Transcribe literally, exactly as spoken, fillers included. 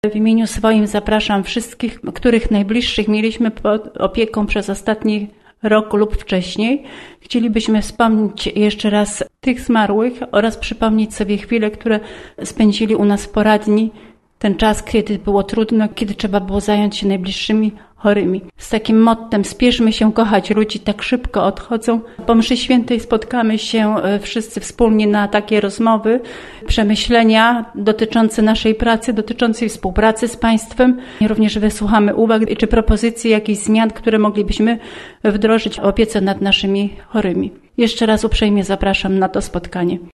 W imieniu swoim zapraszam wszystkich, których najbliższych mieliśmy pod opieką przez ostatni rok lub wcześniej. Chcielibyśmy wspomnieć jeszcze raz tych zmarłych oraz przypomnieć sobie chwile, które spędzili u nas w poradni. Ten czas, kiedy było trudno, kiedy trzeba było zająć się najbliższymi chorymi. Z takim mottem: spieszmy się kochać ludzi, tak szybko odchodzą. Po mszy świętej spotkamy się wszyscy wspólnie na takie rozmowy, przemyślenia dotyczące naszej pracy, dotyczącej współpracy z państwem. Również wysłuchamy uwag czy propozycji jakichś zmian, które moglibyśmy wdrożyć w opiece nad naszymi chorymi. Jeszcze raz uprzejmie zapraszam na to spotkanie.